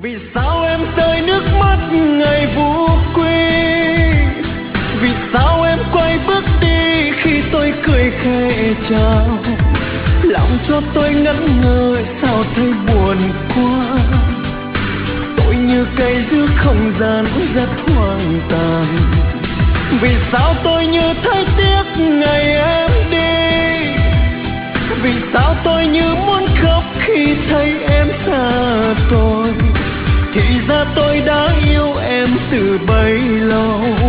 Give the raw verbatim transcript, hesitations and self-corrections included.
Vì sao em rơi nước mắt ngày vô quy? Vì sao em quay bước đi khi tôi cười khẽ chào? Lòng cho tôi ngẩn ngơ sao thấy buồn quá. Tôi như cây giữa không gian rất hoang tàn. Vì sao tôi như thấy tiếc ngày em đi? Vì sao tôi như muốn khóc khi thấy em xa tôi? Thì ra tôi đã yêu em từ bấy lâu.